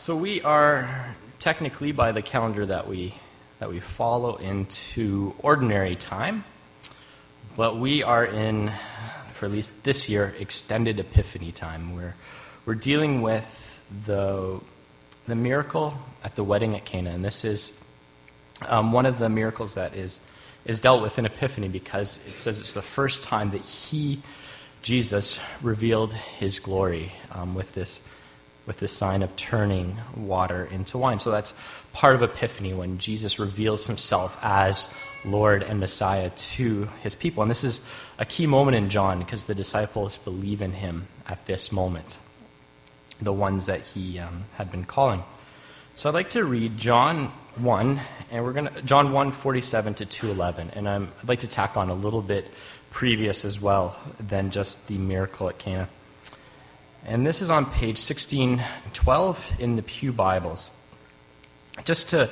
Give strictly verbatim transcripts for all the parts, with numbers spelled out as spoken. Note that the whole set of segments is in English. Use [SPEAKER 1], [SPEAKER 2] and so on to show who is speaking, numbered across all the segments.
[SPEAKER 1] So we are technically, by the calendar that we that we follow, into ordinary time, but we are in, for at least this year, extended Epiphany time. We're we're dealing with the the miracle at the wedding at Cana, and this is um, one of the miracles that is is dealt with in Epiphany because it says it's the first time that He, Jesus, revealed His glory um, with this. with the sign of turning water into wine. So that's part of Epiphany, when Jesus reveals himself as Lord and Messiah to his people. And this is a key moment in John because the disciples believe in him at this moment, the ones that he um, had been calling. So I'd like to read John one, and we're going to John one, forty-seven to two eleven. And I'm, I'd like to tack on a little bit previous as well than just the miracle at Cana. And this is on page sixteen twelve in the Pew Bibles. Just to,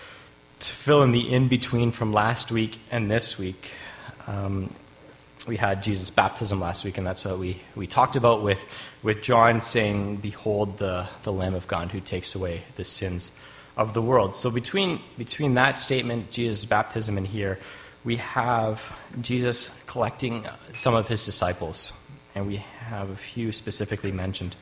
[SPEAKER 1] to fill in the in-between from last week and this week, um, we had Jesus' baptism last week, and that's what we, we talked about with, with John saying, "Behold the, the Lamb of God who takes away the sins of the world." So between, between that statement, Jesus' baptism, and here, we have Jesus collecting some of his disciples. And we have a few specifically mentioned.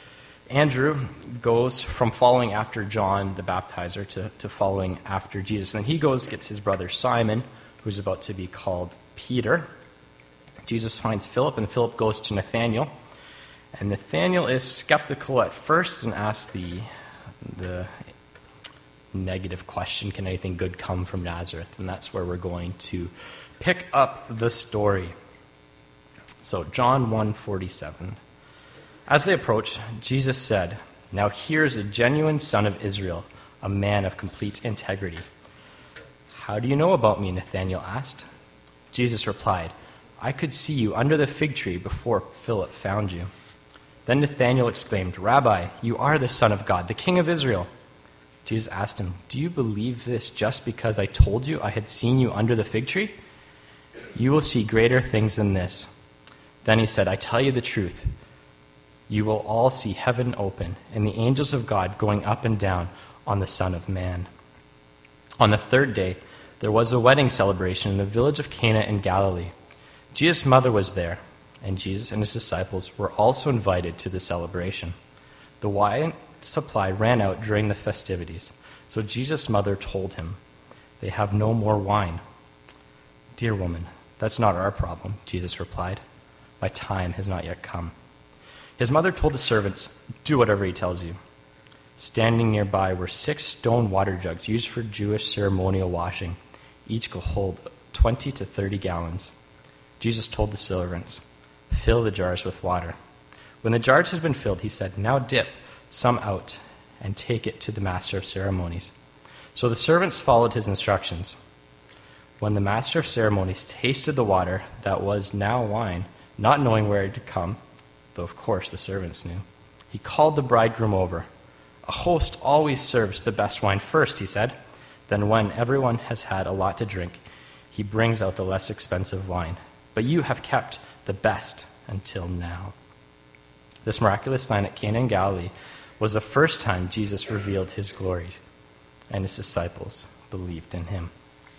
[SPEAKER 1] Andrew goes from following after John the Baptizer to, to following after Jesus. And he goes, gets his brother Simon, who's about to be called Peter. Jesus finds Philip, and Philip goes to Nathanael. And Nathanael is skeptical at first and asks the, the negative question, can anything good come from Nazareth? And that's where we're going to pick up the story. So, John one forty-seven. As they approached, Jesus said, "Now here's a genuine son of Israel, a man of complete integrity." "How do you know about me?" Nathanael asked. Jesus replied, "I could see you under the fig tree before Philip found you." Then Nathanael exclaimed, "Rabbi, you are the Son of God, the King of Israel." Jesus asked him, "Do you believe this just because I told you I had seen you under the fig tree? You will see greater things than this." Then he said, "I tell you the truth. You will all see heaven open and the angels of God going up and down on the Son of Man." On the third day, there was a wedding celebration in the village of Cana in Galilee. Jesus' mother was there, and Jesus and his disciples were also invited to the celebration. The wine supply ran out during the festivities, so Jesus' mother told him, "They have no more wine." "Dear woman, that's not our problem," Jesus replied. "My time has not yet come." His mother told the servants, "Do whatever he tells you." Standing nearby were six stone water jugs used for Jewish ceremonial washing. Each could hold twenty to thirty gallons. Jesus told the servants, "Fill the jars with water." When the jars had been filled, he said, "Now dip some out and take it to the master of ceremonies." So the servants followed his instructions. When the master of ceremonies tasted the water that was now wine, not knowing where it had come, though of course the servants knew, he called the bridegroom over. "A host always serves the best wine first," he said. "Then when everyone has had a lot to drink, he brings out the less expensive wine. But you have kept the best until now." This miraculous sign at Cana in Galilee was the first time Jesus revealed his glory, and his disciples believed in him.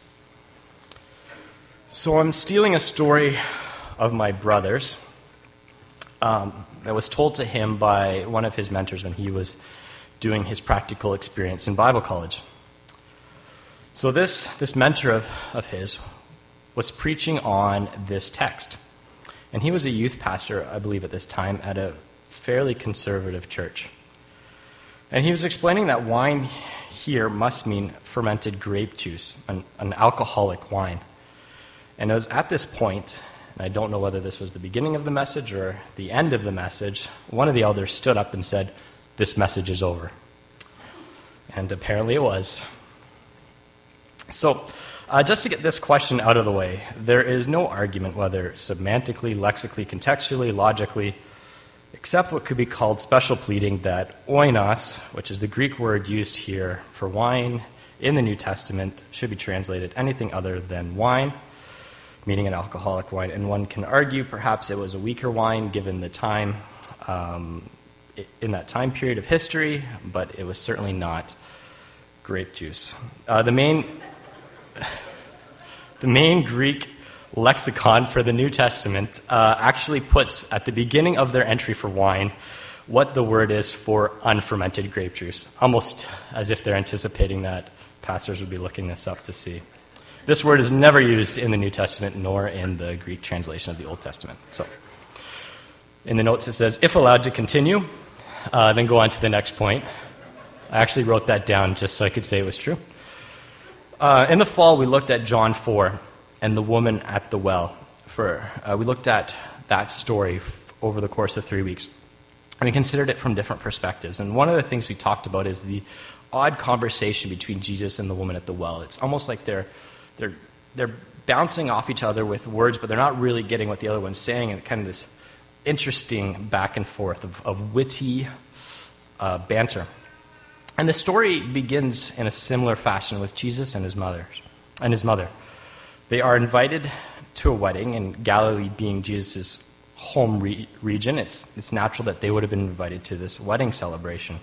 [SPEAKER 1] So I'm stealing a story of my brother's um, that was told to him by one of his mentors when he was doing his practical experience in Bible college. So this, this mentor of, of his was preaching on this text. And he was a youth pastor, I believe at this time, at a fairly conservative church. And he was explaining that wine here must mean fermented grape juice, an, an alcoholic wine. And it was at this point, and I don't know whether this was the beginning of the message or the end of the message, one of the elders stood up and said, "This message is over." And apparently it was. So, uh, just to get this question out of the way, there is no argument whether semantically, lexically, contextually, logically, except what could be called special pleading that oinos, which is the Greek word used here for wine in the New Testament, should be translated anything other than wine, meaning an alcoholic wine. And one can argue perhaps it was a weaker wine given the time. Um, in that time period of history, but it was certainly not grape juice. Uh, the main the main Greek lexicon for the New Testament uh, actually puts at the beginning of their entry for wine what the word is for unfermented grape juice, almost as if they're anticipating that pastors would be looking this up to see. This word is never used in the New Testament nor in the Greek translation of the Old Testament. So, in the notes it says, if allowed to continue, uh, then go on to the next point. I actually wrote that down just so I could say it was true. Uh, in the fall, we looked at John four and the woman at the well. For uh, we looked at that story f- over the course of three weeks. And we considered it from different perspectives. And one of the things we talked about is the odd conversation between Jesus and the woman at the well. It's almost like they're they're they're bouncing off each other with words, but they're not really getting what the other one's saying, and kind of this interesting back and forth of, of witty uh, banter. And the story begins in a similar fashion with Jesus and his mother. And his mother. They are invited to a wedding, and Galilee being Jesus' home re- region, it's it's natural that they would have been invited to this wedding celebration.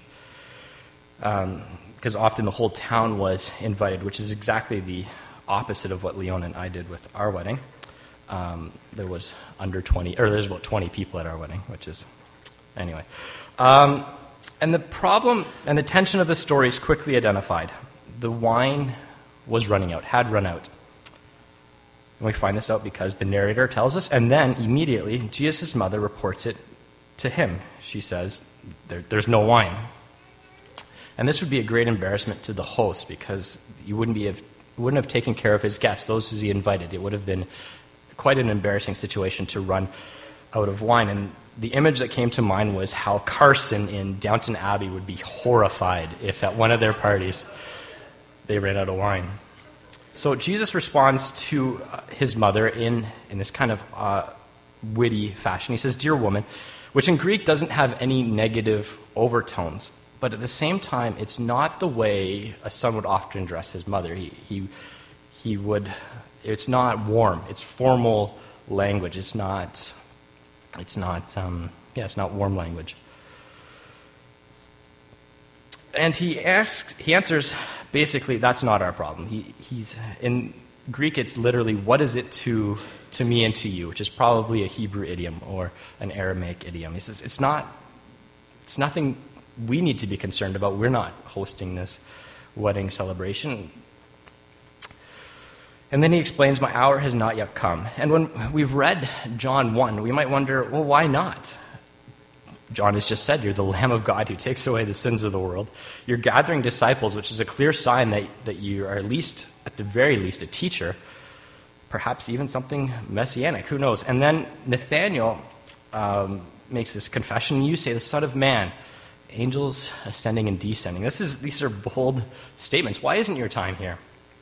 [SPEAKER 1] Because um, often the whole town was invited, which is exactly the opposite of what Leon and I did with our wedding. Um, there was under twenty, or there's about twenty people at our wedding, which is, anyway. Um, and the problem and the tension of the story is quickly identified. The wine was running out, had run out. And we find this out because the narrator tells us, and then immediately Jesus' mother reports it to him. She says, there, there's no wine. And this would be a great embarrassment to the host, because he wouldn't be have, wouldn't have taken care of his guests, those he invited. It would have been quite an embarrassing situation to run out of wine. And the image that came to mind was how Carson in Downton Abbey would be horrified if at one of their parties they ran out of wine. So Jesus responds to his mother in, in this kind of uh, witty fashion. He says, "Dear woman," which in Greek doesn't have any negative overtones. But at the same time, it's not the way a son would often address his mother. He, he, he would, it's not warm. It's formal language. It's not, it's not, um, yeah, it's not warm language. And he asks, he answers, basically, that's not our problem. He, he's in Greek, it's literally, what is it to to me and to you, which is probably a Hebrew idiom or an Aramaic idiom. He says, it's not, it's nothing we need to be concerned about. We're not hosting this wedding celebration. And then he explains, my hour has not yet come. And when we've read John one, we might wonder, well, why not? John has just said, you're the Lamb of God who takes away the sins of the world. You're gathering disciples, which is a clear sign that, that you are at least, at the very least, a teacher, perhaps even something messianic. Who knows? And then Nathanael um, makes this confession. You say, the Son of Man, angels ascending and descending. This is These are bold statements. Why isn't your time here?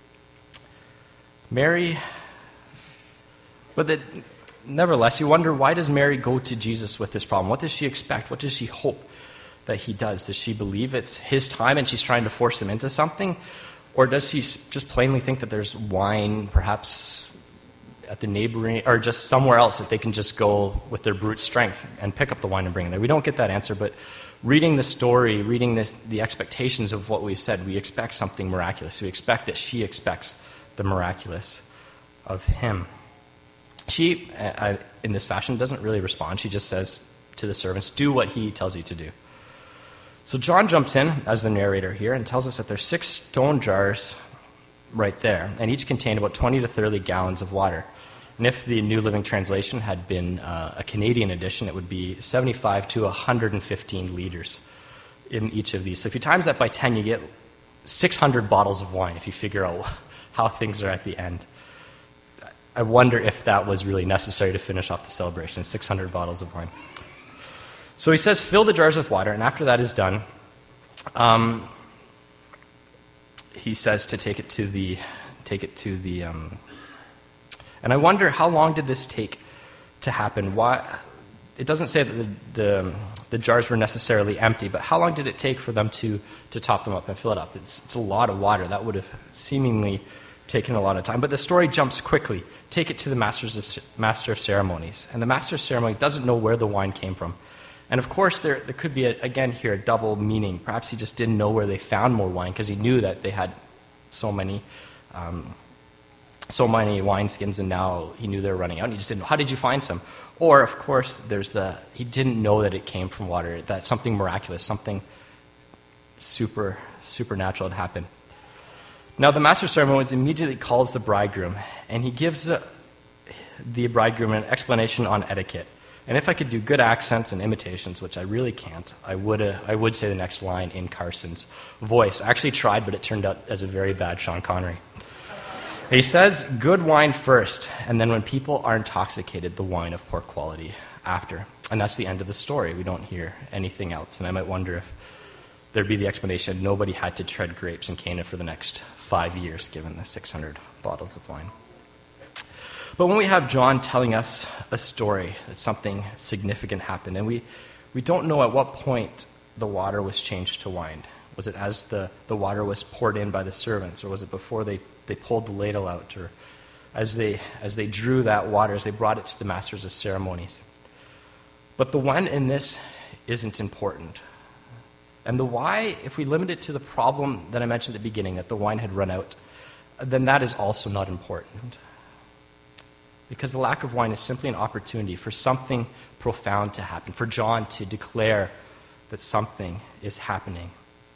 [SPEAKER 1] Mary, but that... Nevertheless, you wonder, why does Mary go to Jesus with this problem? What does she expect? What does she hope that he does? Does she believe it's his time and she's trying to force him into something? Or does she just plainly think that there's wine perhaps at the neighboring, or just somewhere else that they can just go with their brute strength and pick up the wine and bring it there? We don't get that answer, but reading the story, reading this, the expectations of what we've said, we expect something miraculous. We expect that she expects the miraculous of him. She, uh, in this fashion, doesn't really respond. She just says to the servants, do what he tells you to do. So John jumps in as the narrator here and tells us that there's six stone jars right there, and each contain about twenty to thirty gallons of water. And if the New Living Translation had been uh, a Canadian edition, it would be seventy-five to one hundred fifteen liters in each of these. So if you times that by ten, you get six hundred bottles of wine if you figure out how things are at the end. I wonder if that was really necessary to finish off the celebration, six hundred bottles of wine. So he says, fill the jars with water, and after that is done, um, he says to take it to the, take it to the, um, and I wonder how long did this take to happen? Why? It doesn't say that the, the, the jars were necessarily empty, but how long did it take for them to, to top them up and fill it up? It's, it's a lot of water. That would have seemingly taken a lot of time. But the story jumps quickly. Take it to the masters of, master of ceremonies. And the master of ceremony doesn't know where the wine came from. And of course, there, there could be, a, again here, a double meaning. Perhaps he just didn't know where they found more wine because he knew that they had so many um, so many wineskins, and now he knew they were running out, and he just didn't know. How did you find some? Or, of course, there's the, he didn't know that it came from water, that something miraculous, something super, supernatural had happened. Now, the master of ceremonies immediately calls the bridegroom, and he gives a, the bridegroom an explanation on etiquette. And if I could do good accents and imitations, which I really can't, I would uh, I would say the next line in Carson's voice. I actually tried, but it turned out as a very bad Sean Connery. He says, good wine first, and then when people are intoxicated, the wine of poor quality after. And that's the end of the story. We don't hear anything else. And I might wonder if there'd be the explanation nobody had to tread grapes in Cana for the next five years, given the six hundred bottles of wine. But when we have John telling us a story that something significant happened, and we, we don't know at what point the water was changed to wine. Was it as the, the water was poured in by the servants, or was it before they, they pulled the ladle out, or as they, as they drew that water, as they brought it to the masters of ceremonies? But the when in this isn't important. And the why, if we limit it to the problem that I mentioned at the beginning, that the wine had run out, then that is also not important. Because the lack of wine is simply an opportunity for something profound to happen, for John to declare that something is happening.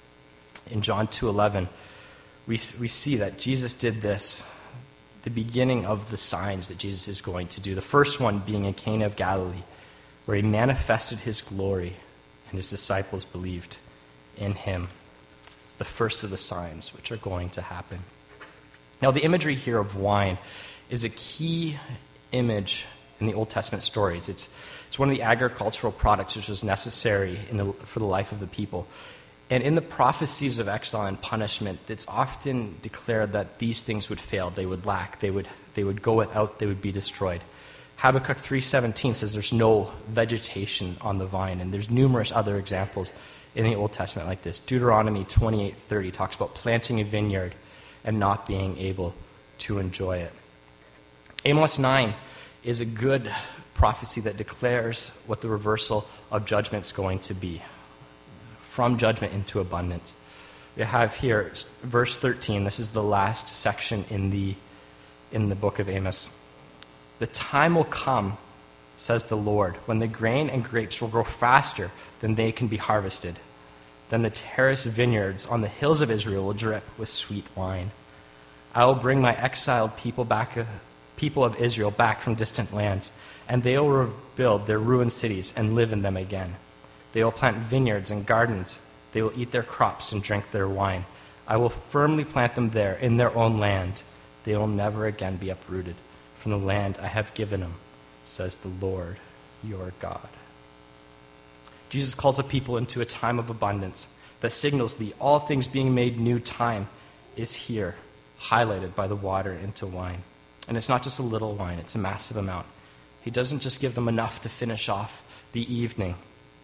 [SPEAKER 1] In John two eleven, we, we see that Jesus did this, the beginning of the signs that Jesus is going to do. The first one being in Cana of Galilee, where he manifested his glory, and his disciples believed in him. The first of the signs which are going to happen. Now, the imagery here of wine is a key image in the Old Testament stories. It's, it's one of the agricultural products which was necessary in the, for the life of the people. And in the prophecies of exile and punishment, it's often declared that these things would fail, they would lack, they would, they would go without, they would be destroyed. Habakkuk three seventeen says there's no vegetation on the vine, and there's numerous other examples in the Old Testament like this. Deuteronomy twenty-eight thirty talks about planting a vineyard and not being able to enjoy it. Amos nine is a good prophecy that declares what the reversal of judgment is going to be, from judgment into abundance. We have here verse thirteen. This is the last section in the in the book of Amos. The time will come, says the Lord, when the grain and grapes will grow faster than they can be harvested. Then the terraced vineyards on the hills of Israel will drip with sweet wine. I will bring my exiled people back, uh, people of Israel back from distant lands, and they will rebuild their ruined cities and live in them again. They will plant vineyards and gardens. They will eat their crops and drink their wine. I will firmly plant them there in their own land. They will never again be uprooted from the land I have given them, says the Lord your God. Jesus calls the people into a time of abundance that signals the all things being made new time is here, highlighted by the water into wine. And it's not just a little wine, it's a massive amount. He doesn't just give them enough to finish off the evening.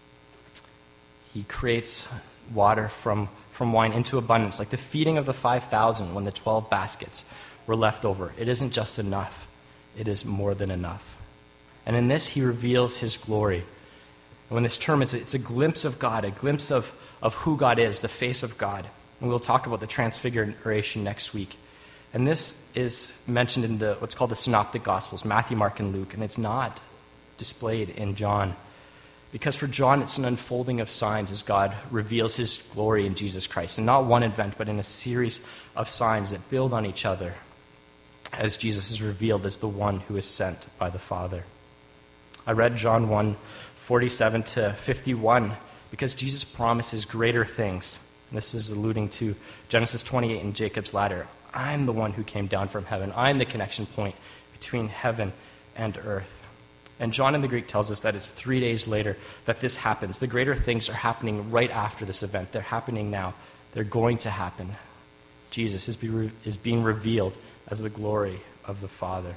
[SPEAKER 1] He creates water from, from wine into abundance, like the feeding of the five thousand when the twelve baskets were left over. It isn't just enough, it is more than enough. And in this, he reveals his glory. And when this term is, it's a glimpse of God, a glimpse of, of who God is, the face of God. And we'll talk about the transfiguration next week. And this is mentioned in the what's called the Synoptic Gospels, Matthew, Mark, and Luke, and it's not displayed in John. Because for John, it's an unfolding of signs as God reveals his glory in Jesus Christ. And not one event, but in a series of signs that build on each other as Jesus is revealed as the one who is sent by the Father. I read John one, forty-seven to fifty-one, because Jesus promises greater things. And this is alluding to Genesis twenty-eight and Jacob's ladder. I'm the one who came down from heaven. I'm the connection point between heaven and earth. And John in the Greek tells us that it's three days later that this happens. The greater things are happening right after this event. They're happening now. They're going to happen. Jesus is, be re- is being revealed as the glory of the Father.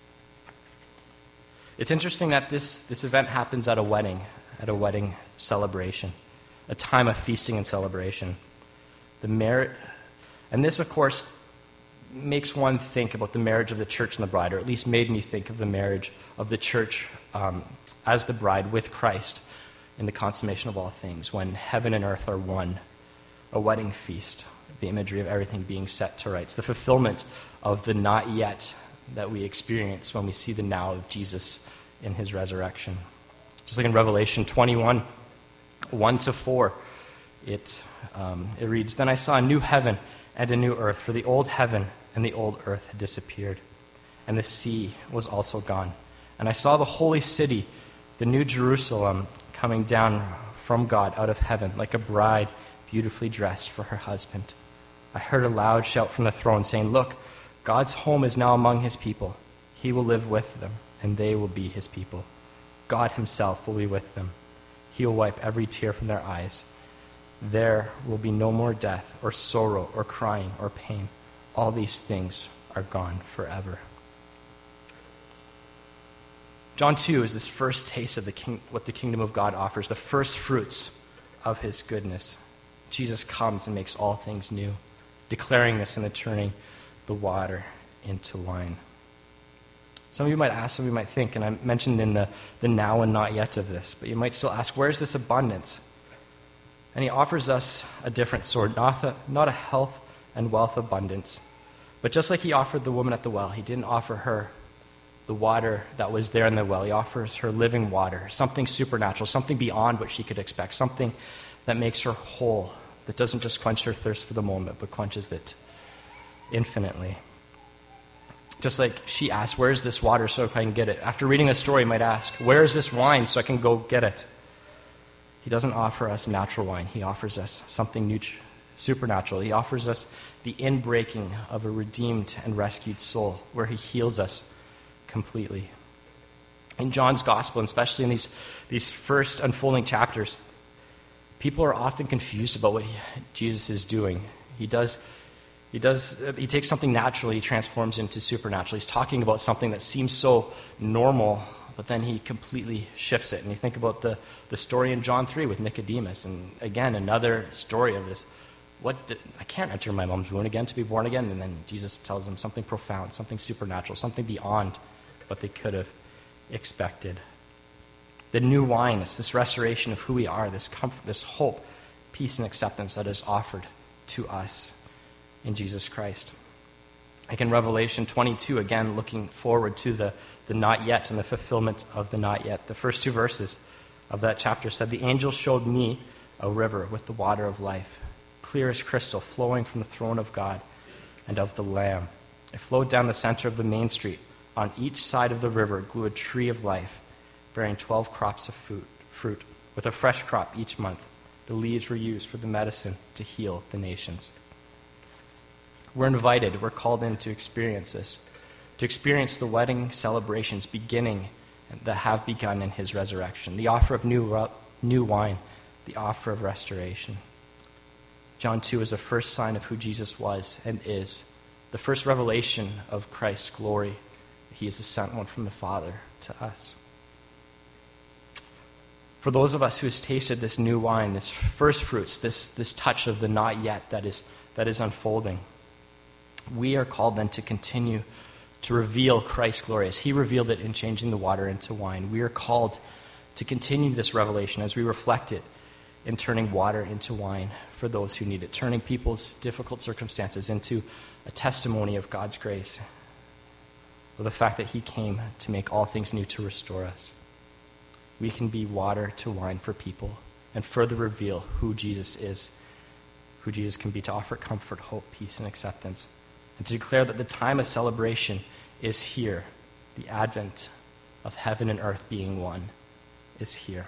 [SPEAKER 1] It's interesting that this, this event happens at a wedding, at a wedding celebration, a time of feasting and celebration. The mar- and this, of course, makes one think about the marriage of the church and the bride, or at least made me think of the marriage of the church um, as the bride with Christ. in the consummation of all things, when heaven and earth are one, a wedding feast, the imagery of everything being set to rights, the fulfillment of the not yet that we experience when we see the now of Jesus in his resurrection. Just like in Revelation twenty-one, one to four, it, um, it reads, "Then I saw a new heaven and a new earth, for the old heaven and the old earth had disappeared, and the sea was also gone. And I saw the holy city, the new Jerusalem, coming down from God out of heaven, like a bride beautifully dressed for her husband. I heard a loud shout from the throne saying, 'Look, God's home is now among his people. He will live with them, and they will be his people. God himself will be with them. He will wipe every tear from their eyes. There will be no more death or sorrow or crying or pain. All these things are gone forever.'" John two is this first taste of the king, what the kingdom of God offers, the first fruits of his goodness. Jesus comes and makes all things new, declaring this and then turning the water into wine. Some of you might ask, some of you might think, and I mentioned in the, the now and not yet of this, but you might still ask, where is this abundance? And he offers us a different sort, not a, not a health and wealth abundance. But just like he offered the woman at the well, he didn't offer her the water that was there in the well. He offers her living water, something supernatural, something beyond what she could expect, something that makes her whole, that doesn't just quench her thirst for the moment, but quenches it infinitely. Just like she asked, where is this water so I can get it? After reading the story, you might ask, where is this wine so I can go get it? He doesn't offer us natural wine. He offers us something new, supernatural. He offers us the inbreaking of a redeemed and rescued soul, where he heals us completely. In John's gospel, and especially in these, these first unfolding chapters, people are often confused about what he, Jesus is doing. He does, he does, he takes something natural, he transforms into supernatural. He's talking about something that seems so normal, but then he completely shifts it. And you think about the, the story in John three with Nicodemus, and again, another story of this. What did, I can't enter my mom's womb again to be born again. And then Jesus tells them something profound, something supernatural, something beyond what they could have expected. The new wine is this restoration of who we are, this comfort, this hope, peace, and acceptance that is offered to us in Jesus Christ. Like in Revelation twenty-two, again, looking forward to the, the not yet and the fulfillment of the not yet. The first two verses of that chapter said, "The angel showed me a river with the water of life, clear as crystal, flowing from the throne of God and of the Lamb. It flowed down the center of the main street. On each side of the river grew a tree of life, bearing twelve crops of fruit, fruit, with a fresh crop each month. The leaves were used for the medicine to heal the nations." We're invited, we're called in to experience this, to experience the wedding celebrations beginning that have begun in his resurrection, the offer of new, new wine, the offer of restoration. John two is the first sign of who Jesus was and is, the first revelation of Christ's glory. He is the sent one from the Father to us. For those of us who has tasted this new wine, this first fruits, this, this touch of the not yet that is, that is unfolding, we are called then to continue to reveal Christ's glory as he revealed it in changing the water into wine. We are called to continue this revelation as we reflect it in turning water into wine for those who need it, turning people's difficult circumstances into a testimony of God's grace, of the fact that he came to make all things new, to restore us. We can be water to wine for people and further reveal who Jesus is, who Jesus can be, to offer comfort, hope, peace, and acceptance, and to declare that the time of celebration is here. The advent of heaven and earth being one is here.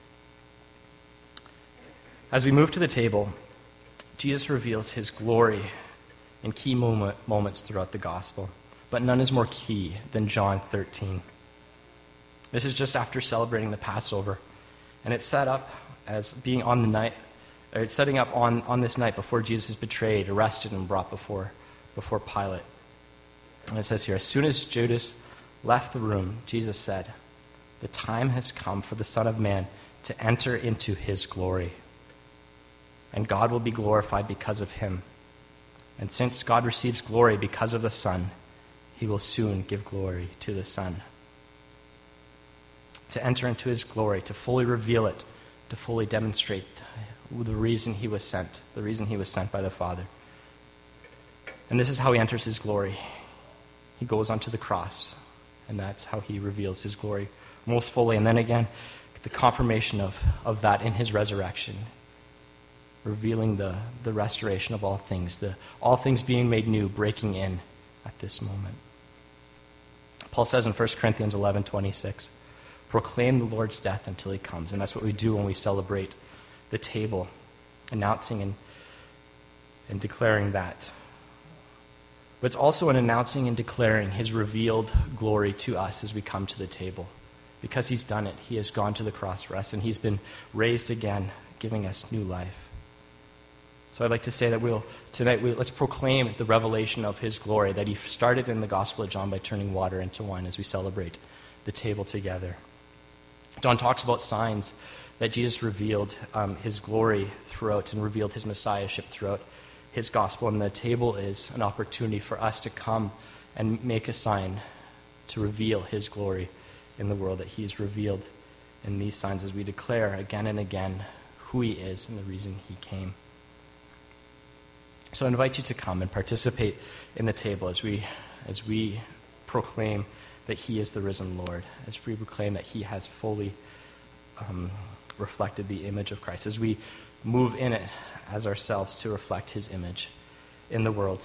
[SPEAKER 1] As we move to the table, Jesus reveals his glory in key moment, moments throughout the gospel, but none is more key than John thirteen. This is just after celebrating the Passover, and it's set up as being on the night, or it's setting up on, on this night before Jesus is betrayed, arrested, and brought before, before Pilate. And it says here, as soon as Judas left the room, Jesus said, "The time has come for the Son of Man to enter into his glory, and God will be glorified because of him. And since God receives glory because of the Son, he will soon give glory to the Son." To enter into his glory, to fully reveal it, to to fully demonstrate the reason he was sent, the reason he was sent by the Father. And this is how he enters his glory. He goes onto the cross, and that's how he reveals his glory most fully. And then again, the confirmation of, of that in his resurrection, revealing the, the restoration of all things, the all things being made new, breaking in at this moment. Paul says in First Corinthians eleven twenty-six, proclaim the Lord's death until he comes. And that's what we do when we celebrate the table, announcing and, and declaring that. But it's also an announcing and declaring his revealed glory to us as we come to the table. Because he's done it, he has gone to the cross for us, and he's been raised again, giving us new life. So I'd like to say that we'll tonight we, let's proclaim the revelation of his glory that he started in the Gospel of John by turning water into wine as we celebrate the table together. Don talks about signs that Jesus revealed um, his glory throughout and revealed his messiahship throughout his gospel, and the table is an opportunity for us to come and make a sign to reveal his glory in the world, that he's revealed in these signs as we declare again and again who he is and the reason he came. So I invite you to come and participate in the table as we as we proclaim that he is the risen Lord, as we proclaim that he has fully um, reflected the image of Christ, as we move in it as ourselves to reflect his image in the world.